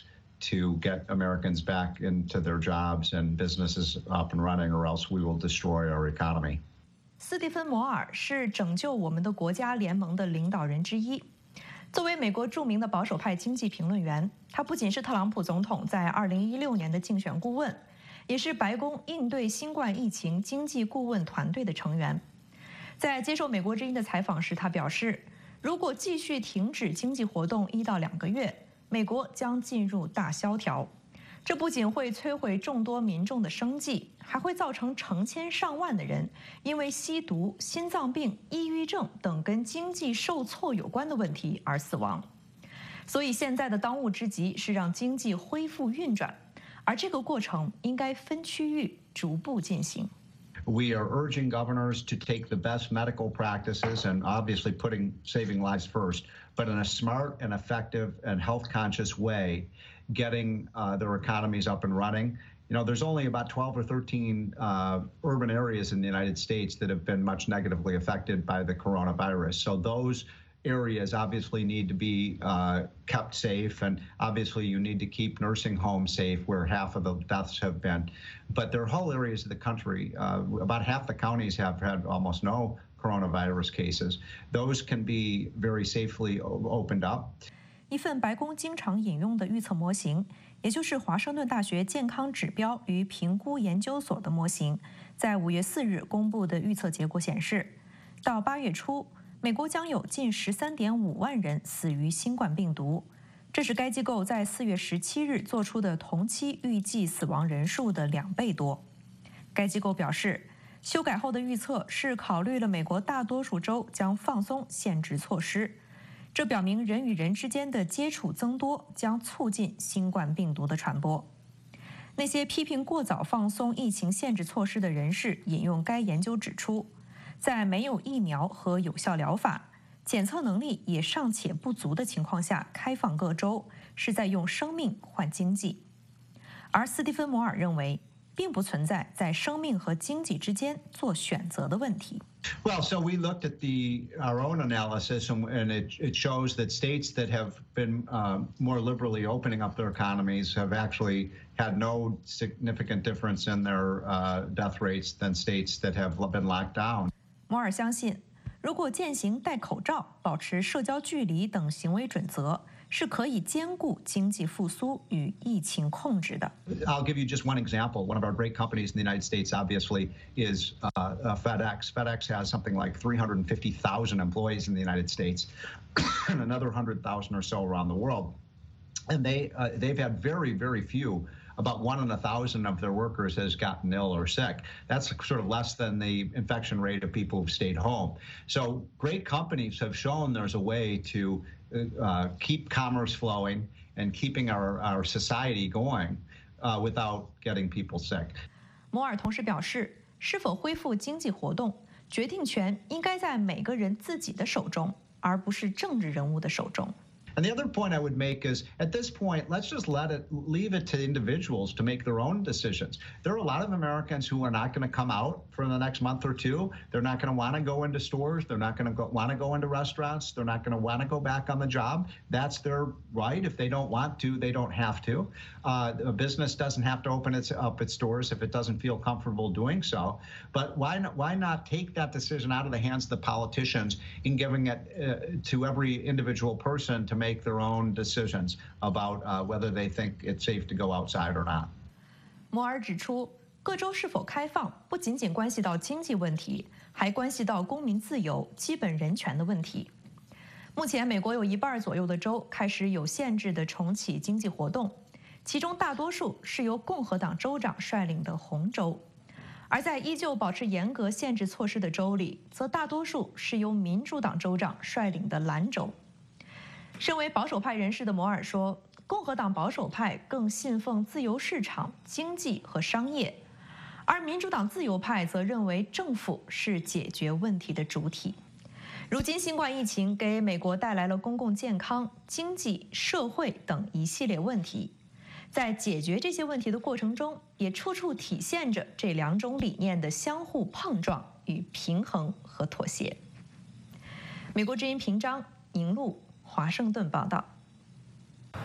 to get Americans back into their jobs and businesses up and running, or else we will destroy our economy. 斯蒂芬·摩尔是拯救我们的国家联盟的领导人之一。作为美国著名的保守派经济评论员，他不仅是特朗普总统在二零一六年的竞选顾问，也是白宫应对新冠疫情经济顾问团队的成员。在接受美国之音的采访时，他表示，如果继续停止经济活动一到两个月，美国将进入大萧条。这不仅会摧毁众多民众的生计，还会造成成千上万的人因为吸毒、心脏病、抑郁症等跟经济受挫有关的问题而死亡。所以现在的当务之急是让经济恢复运转，而这个过程应该分区域逐步进行。 We are urging governors to take the best medical practices and obviously putting saving lives first, but in a smart and effective and health-conscious way, getting uh, their economies up and running. You know, there's only about twelve or thirteen uh, urban areas in the United States that have been much negatively affected by the coronavirus. So those areas obviously need to be uh, kept safe, and obviously you need to keep nursing homes safe where half of the deaths have been. But there are whole areas of the country, uh, about half the counties have had almost no coronavirus cases. Those can be very safely opened up. 一份白宫经常引用的预测模型，也就是华盛顿大学健康指标与评估研究所的模型，在五月四日公布的预测结果显示，到八月初，美国将有近十三点五万人死于新冠病毒，这是该机构在四月十七日做出的同期预计死亡人数的两倍多。该机构表示，修改后的预测是考虑了美国大多数州将放松限制措施，这表明人与人之间的接触增多将促进新冠病毒的传播。那些批评过早放松疫情限制措施的人士引用该研究指出，在没有疫苗和有效疗法、检测能力也尚且不足的情况下开放各州，是在用生命换经济。而斯蒂芬·摩尔认为，并不存在在生命和经济之间做选择的问题。 Well, so we looked at the our own analysis, and, and it, it shows that states that have been uh, more liberally opening up their economies have actually had no significant difference in their uh, death rates than states that have been locked down. 摩尔相信，如果践行戴口罩、保持社交距离等行为准则，是可以兼顾经济复苏与疫情控制的。 I'll give you just one example. One of our great companies in the United States, obviously, is uh, uh, FedEx. FedEx has something like three hundred fifty thousand employees in the United States, and another one hundred thousand or so around the world. And they uh, they've had very, very few. About one in a thousand of their workers has gotten ill or sick. That's sort of less than the infection rate of people who've stayed home. So great companies have shown there's a way to uh, keep commerce flowing and keeping our, our society going uh, without getting people sick. 摩尔同时表示，是否恢复经济活动，决定权应该在每个人自己的手中，而不是政治人物的手中。 And the other point I would make is, at this point, let's just let it, leave it to individuals to make their own decisions. There are a lot of Americans who are not going to come out for the next month or two. They're not going to want to go into stores. They're not going to want to go into restaurants. They're not going to want to go back on the job. That's their right. If they don't want to, they don't have to. Uh, a business doesn't have to open its, up its doors if it doesn't feel comfortable doing so. But why not, why not take that decision out of the hands of the politicians and giving it uh, to every individual person to make their own decisions about uh, whether they think it's safe to go outside or not. 摩尔指出，各州是否开放不仅仅关系到经济问题，还关系到公民自由、基本人权的问题。目前，美国有一半左右的州开始有限制地重启经济活动，其中大多数是由共和党州长率领的红州，而在依旧保持严格限制措施的州里，则大多数是由民主党州长率领的蓝州。身为保守派人士的摩尔说，共和党保守派更信奉自由市场、经济和商业，而民主党自由派则认为政府是解决问题的主体。如今，新冠疫情给美国带来了公共健康、经济、社会等一系列问题，在解决这些问题的过程中，也处处体现着这两种理念的相互碰撞与平衡和妥协。美国之音平章，宁路。华盛顿报道。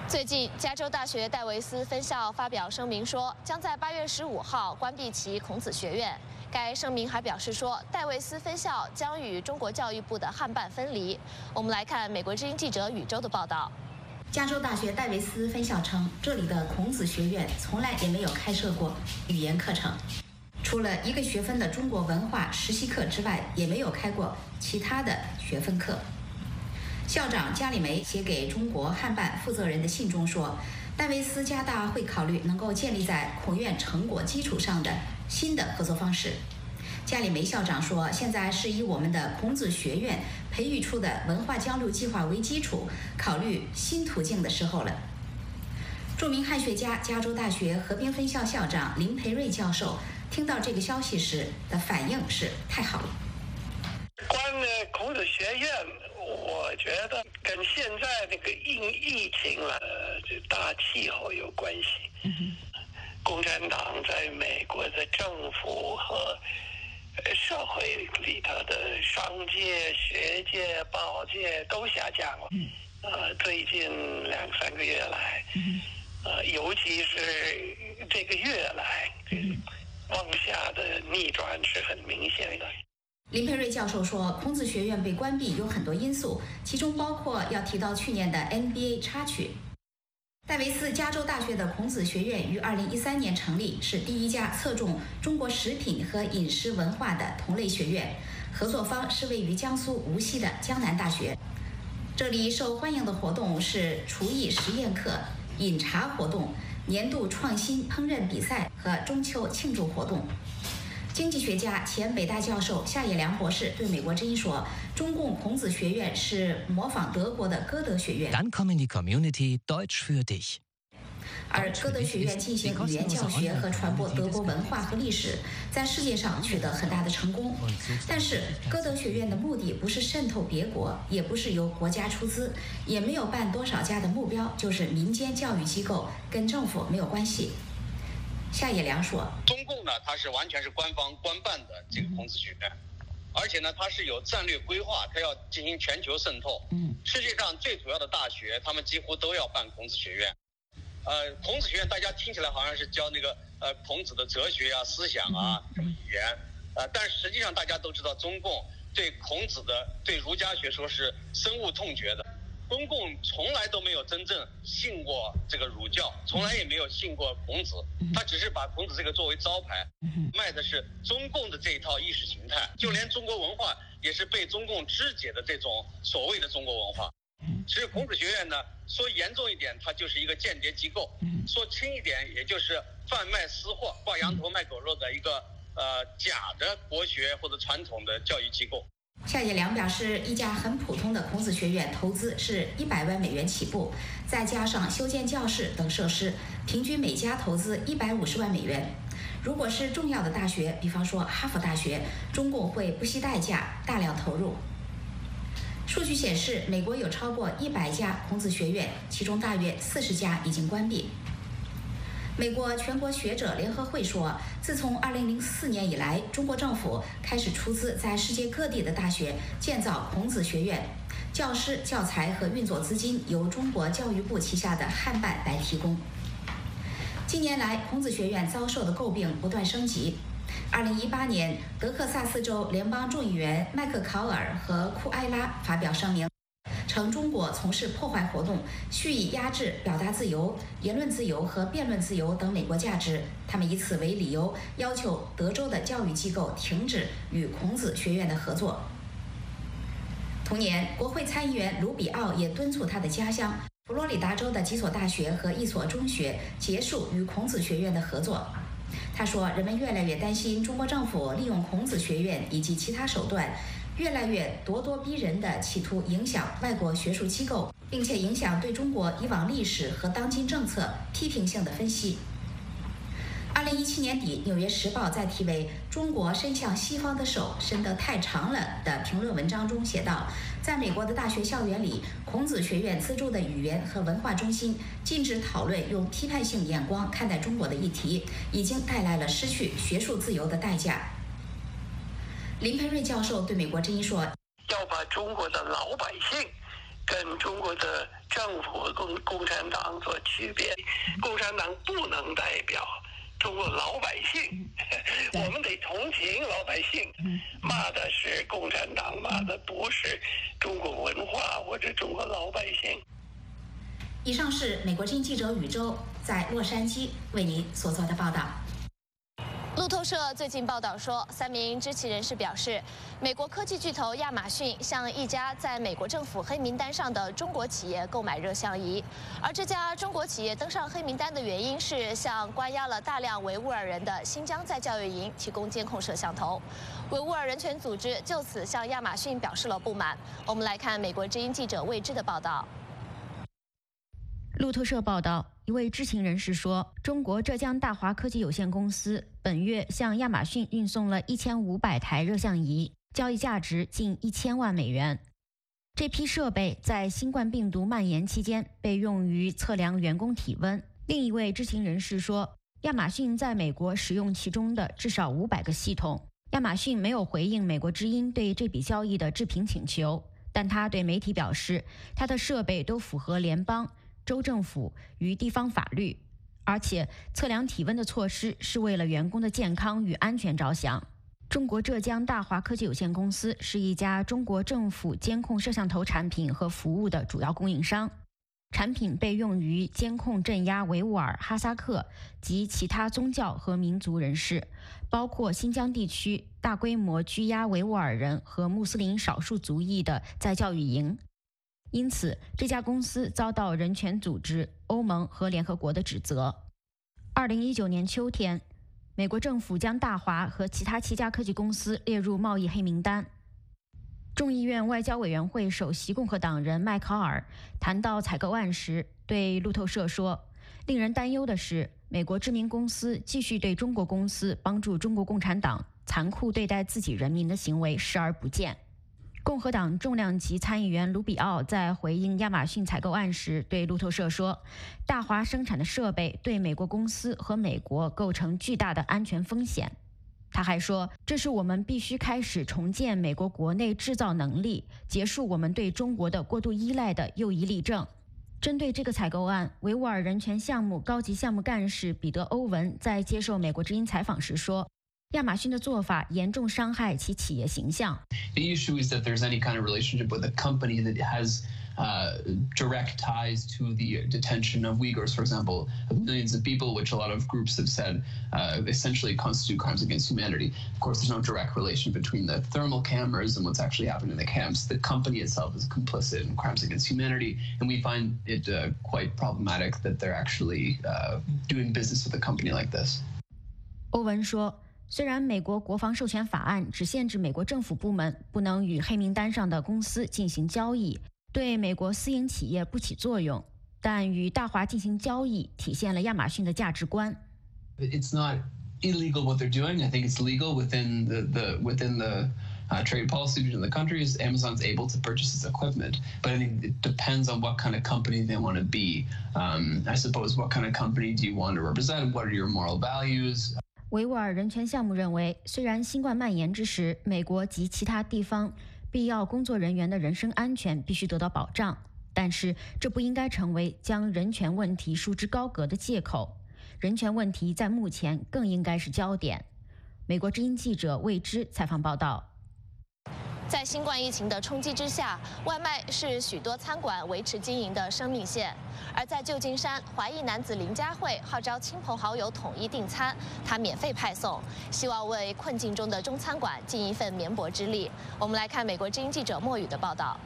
最近，加州大学戴维斯分校发表声明说，将在八月十五号关闭其孔子学院。该声明还表示说，戴维斯分校将与中国教育部的汉办分离。我们来看美国之音记者宇宙的报道。 加州大学戴维斯分校称，这里的孔子学院从来也没有开设过语言课程，除了一个学分的中国文化实习课之外，也没有开过其他的学分课。校长加里梅写给中国汉办负责人的信中说，戴维斯加大会考虑能够建立在孔院成果基础上的新的合作方式。加里梅校长说，现在是以我们的孔子学院培育出的文化交流计划为基础，考虑新途径的时候了。著名汉学家、加州大学河滨分校校长林培瑞教授听到这个消息时的反应是：太好了。 关于孔子学院，我觉得跟现在那个疫疫情了，这大气候有关系。嗯、共产党在美国的政府和社会里头的商界、学界、报界都下降了。嗯、呃，最近两三个月来，嗯、呃，尤其是这个月来，嗯、往下的逆转是很明显的。 林培瑞教授说，孔子学院被关闭有很多因素，其中包括要提到去年的 N B A 插曲。戴维斯加州大学的孔子学院于二零一三年成立，是第一家侧重中国食品和饮食文化的同类学院，合作方是位于江苏无锡的江南大学。这里受欢迎的活动是厨艺实验课、饮茶活动、年度创新烹饪比赛和中秋庆祝活动。经济学家、前北大教授夏野良博士对美国之音说，中共孔子学院是模仿德国的歌德学院。 Dann kommen die Community Deutsch für dich。 而歌德学院进行语言教学和传播德国文化和历史，在世界上取得很大的成功。但是，歌德学院的目的不是渗透别国，也不是由国家出资，也没有办多少家的目标，就是民间教育机构，跟政府没有关系。夏野良说， 中共呢，它是完全是官方官办的这个孔子学院，而且呢，它是有战略规划，它要进行全球渗透。嗯，世界上最主要的大学，他们几乎都要办孔子学院。呃，孔子学院大家听起来好像是教那个呃孔子的哲学啊、思想啊、什么语言，呃，但实际上大家都知道，中共对孔子的、对儒家学说是深恶痛绝的。中共从来都没有真正信过这个儒教，从来也没有信过孔子，他只是把孔子这个作为招牌，卖的是中共的这一套意识形态，就连中国文化也是被中共肢解的这种所谓的中国文化。其实孔子学院呢，说严重一点，它就是一个间谍机构；说轻一点，也就是贩卖私货、挂羊头卖狗肉的一个呃假的国学或者传统的教育机构。 夏野良表示，一家很普通的孔子学院投资是一百万美元起步，再加上修建教室等设施，平均每家投资一百五十万美元。如果是重要的大学，比方说哈佛大学，中共会不惜代价大量投入。数据显示，美国有超过一百家孔子学院，其中大约四十家已经关闭。美国全国学者联合会说，自从二零零四年以来，中国政府开始出资在世界各地的大学建造孔子学院，教师、教材和运作资金由中国教育部旗下的汉办来提供。近年来，孔子学院遭受的诟病不断升级。二零一八年，德克萨斯州联邦众议员麦克考尔和库埃拉发表声明，称中国从事破坏活动，蓄意压制表达自由、言论自由和辩论自由等美国价值。他们以此为理由，要求德州的教育机构停止与孔子学院的合作。同年，国会参议员卢比奥也敦促他的家乡佛罗里达州的几所大学和一所中学结束与孔子学院的合作。他说，人们越来越担心中国政府利用孔子学院以及其他手段，越来越咄咄逼人地企图影响外国学术机构，并且影响对中国以往历史和当今政策批评性的分析。二零一七年底，《纽约时报》在题为“中国伸向西方的手伸得太长了”的评论文章中写道，在美国的大学校园里，孔子学院资助的语言和文化中心禁止讨论用批判性眼光看待中国的议题，已经带来了失去学术自由的代价。林培瑞教授对美国之音说， 要把中国的老百姓跟中国的政府和共共产党所区别，共产党不能代表中国老百姓，我们得同情老百姓，骂的是共产党，骂的不是中国文化或者中国老百姓。 以上是美国之音记者宇宙在洛杉矶为您所做的报道。 路透社最近报道说，三名知情人士表示，美国科技巨头亚马逊向一家在美国政府黑名单上的中国企业购买热像仪，而这家中国企业登上黑名单的原因是向关押了大量维吾尔人的新疆再教育营提供监控摄像头。维吾尔人权组织就此向亚马逊表示了不满。我们来看美国之音记者魏之的报道。 路透社报道，一位知情人士说，中国浙江大华科技有限公司本月向亚马逊运送了一千五百台热像仪，交易价值近一千万美元。这批设备在新冠病毒蔓延期间被用于测量员工体温。另一位知情人士说，亚马逊在美国使用其中的至少五百个系统。亚马逊没有回应美国之音对这笔交易的置评请求，但他对媒体表示，他的设备都符合联邦、州政府与地方法律，而且测量体温的措施是为了员工的健康与安全着想。中国浙江大华科技有限公司是一家中国政府监控摄像头产品和服务的主要供应商，产品被用于监控镇压维吾尔、哈萨克及其他宗教和民族人士，包括新疆地区大规模拘押维吾尔人和穆斯林少数族裔的再教育营。因此，这家公司遭到人权组织、欧盟和联合国的指责。二零一九年秋天，美国政府将大华和其他七家科技公司列入贸易黑名单。众议院外交委员会首席共和党人麦考尔谈到采购案时，对路透社说，令人担忧的是，美国知名公司继续对中国公司帮助中国共产党残酷对待自己人民的行为视而不见。共和党重量级参议员卢比奥在回应亚马逊采购案时对路透社说，大华生产的设备对美国公司和美国构成巨大的安全风险。他还说，这是我们必须开始重建美国国内制造能力，结束我们对中国的过度依赖的又一例证。针对这个采购案，维吾尔人权项目高级项目干事彼得·欧文在接受美国之音采访时说，亚马逊的做法严重伤害其企业形象。 The issue is that there's any kind of relationship with a company that has uh, direct ties to the detention of Uyghurs, for example, of millions of people, which a lot of groups have said uh, essentially constitute crimes against humanity. Of course, there's no direct relation between the thermal cameras and what's actually happened in the camps. The company itself is complicit in crimes against humanity, and we find it uh, quite problematic that they're actually uh, doing business with a company like this. 欧文说，虽然美国国防授权法案只限制美国政府部门不能与黑名单上的公司进行交易，对美国私营企业不起作用，但与大华进行交易体现了亚马逊的价值观。 It's not illegal what they're doing. I think it's legal within the, the within the uh, trade policy between the countries. Amazon's able to purchase its equipment, but I think it depends on what kind of company they want to be. Um, I suppose, what kind of company do you want to represent? What are your moral values? 维吾尔人权项目认为，虽然新冠蔓延之时，美国及其他地方必要工作人员的人身安全必须得到保障，但是这不应该成为将人权问题束之高阁的借口。人权问题在目前更应该是焦点。美国之音记者魏之采访报道。 在新冠疫情的冲击之下，外卖是许多餐馆维持经营的生命线。而在旧金山，华裔男子林家慧号召亲朋好友统一订餐，他免费派送，希望为困境中的中餐馆尽一份绵薄之力。我们来看美国之音记者莫宇的报道。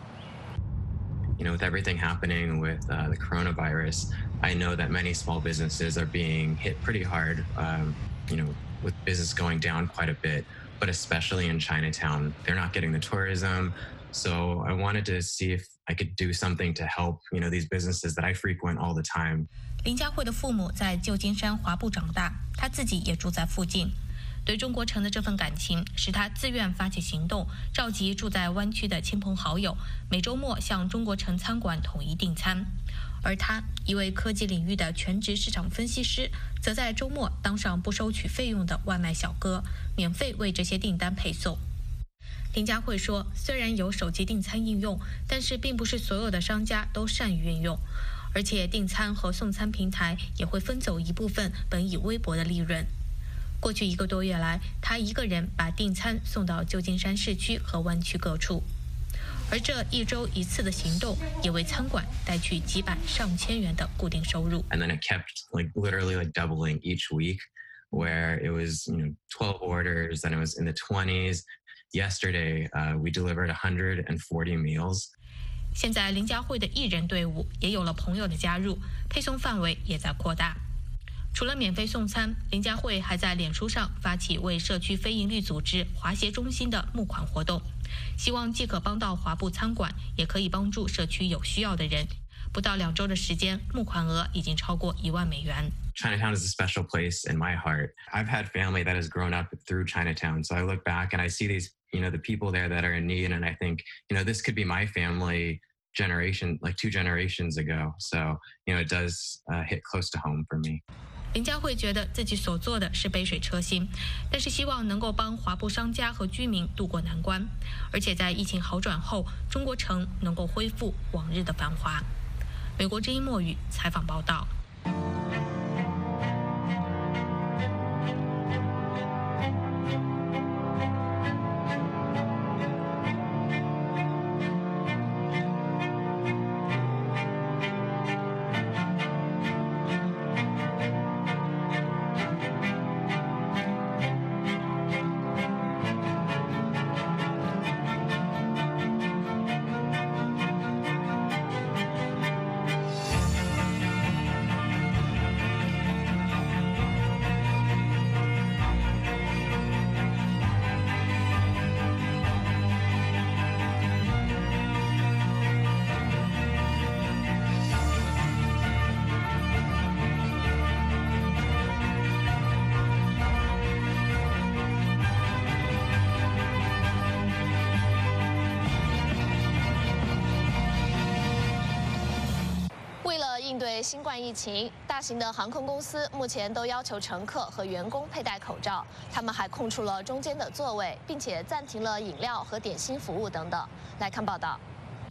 You know, with everything happening with uh, the coronavirus, I know that many small businesses are being hit pretty hard. Um, you know, with business going down quite a bit. But especially in Chinatown, they're not getting the tourism. So I wanted to see if I could do something to help, you know, these businesses that I frequent all the time. 林家慧的父母在旧金山华埠长大，他自己也住在附近。对中国城的这份感情，使他自愿发起行动，召集住在湾区的亲朋好友，每周末向中国城餐馆统一订餐。而他，一位科技领域的全职市场分析师，则在周末当上不收取费用的外卖小哥，免费为这些订单配送。 林佳慧说，虽然有手机订餐应用，但是并不是所有的商家都善于运用，而且订餐和送餐平台也会分走一部分本已微薄的利润。过去一个多月来，他一个人把订餐送到旧金山市区和湾区各处，而这一周一次的行动也为餐馆带去几百上千元的固定收入。 And then it kept like literally like doubling each week, where it was, you know, twelve orders, then it was in the twenties. Yesterday, uh, we delivered one hundred forty meals. 现在林佳慧的艺人队伍也有了朋友的加入，配送范围也在扩大。除了免费送餐，林佳慧还在脸书上发起为社区非营利组织华协中心的募款活动，希望既可帮到华埠餐馆，也可以帮助社区有需要的人。不到两周的时间，募款额已经超过一万美元。 Chinatown is a special place in my heart. I've had family that has grown up through Chinatown, so I look back and I see these, you know, the people there that are in need, and I think, you know, this could be my family generation, like two generations ago. So, you know, it does uh, hit close to home for me. 林佳慧觉得自己所做的是杯水车薪，但是希望能够帮华埠商家和居民渡过难关，而且在疫情好转后，中国城能够恢复往日的繁华。美国之音墨雨采访报道。 应对新冠疫情，大型的航空公司目前都要求乘客和员工佩戴口罩。他们还空出了中间的座位，并且暂停了饮料和点心服务等等。来看报道。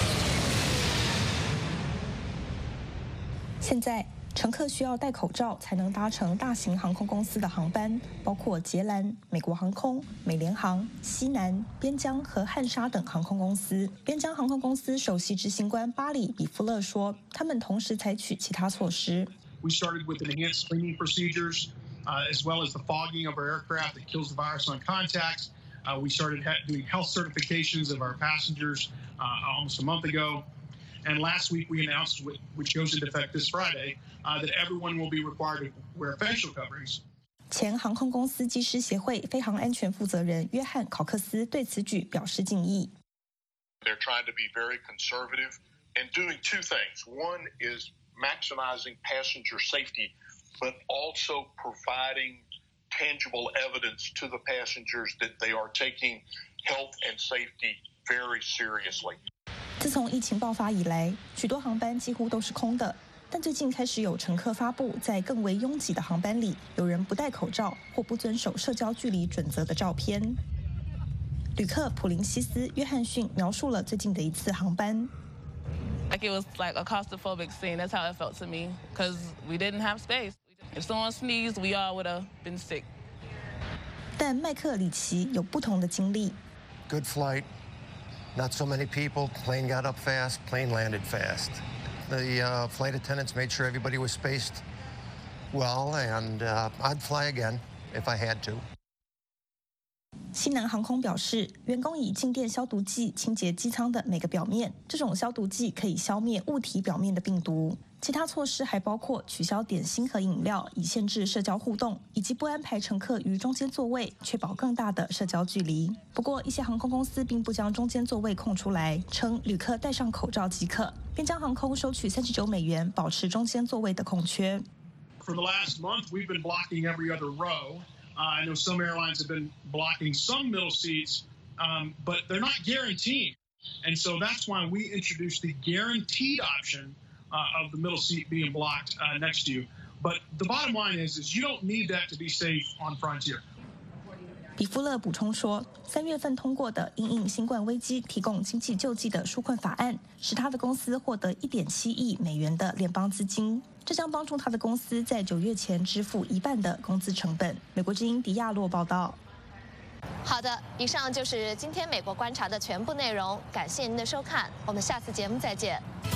现在，乘客需要戴口罩才能搭乘大型航空公司的航班，包括捷兰、美国航空、美联航、西南、边疆和汉莎等航空公司。边疆航空公司首席执行官巴里比夫勒说，他们同时采取其他措施。 We started with enhanced cleaning procedures, uh, as well as the fogging of our aircraft that kills the virus on contacts. Uh, we started doing health certifications of our passengers uh, almost a month ago. And last week we announced, which goes into effect this Friday, uh, that everyone will be required to wear facial coverings. 前航空公司机师协会飞航安全负责人约翰·考克斯对此举表示敬意。 They're trying to be very conservative and doing two things. One is maximizing passenger safety, but also providing tangible evidence to the passengers that they are taking health and safety very seriously. 自从疫情爆发以来，许多航班几乎都是空的。但最近开始有乘客发布，在更为拥挤的航班里，有人不戴口罩或不遵守社交距离准则的照片。旅客普林西斯·约翰逊描述了最近的一次航班。 Like it was like a claustrophobic scene. That's how it felt to me, because we didn't have space. If someone sneezed, we all would have been sick. 但麦克里奇有不同的经历。 Good flight. Not so many people. Plane got up fast. Plane landed fast. The uh, flight attendants made sure everybody was spaced well, and uh, I'd fly again if I had to. 西南航空表示，员工以静电消毒剂清洁机舱的每个表面，这种消毒剂可以消灭物体表面的病毒。其他措施还包括取消点心和饮料，以限制社交互动，以及不安排乘客于中间座位，确保更大的社交距离。不过，一些航空公司并不将中间座位空出来，称旅客戴上口罩即可。边疆航空收取三十九美元，保持中间座位的空缺。 For the last month, we've been blocking every other row. Uh, I know some airlines have been blocking some middle seats, um, but they're not guaranteed. And so that's why we introduced the guaranteed option uh, of the middle seat being blocked uh, next to you. But the bottom line is, is you don't need that to be safe on Frontier. 比夫勒补充说，三月份通过的因应新冠危机提供经济救济的纾困法案，使他的公司获得一点七亿美元的联邦资金，这将帮助他的公司在九月前支付一半的工资成本。美国之音迪亚洛报道。 好的，以上就是今天美国观察的全部内容，感谢您的收看，我们下次节目再见。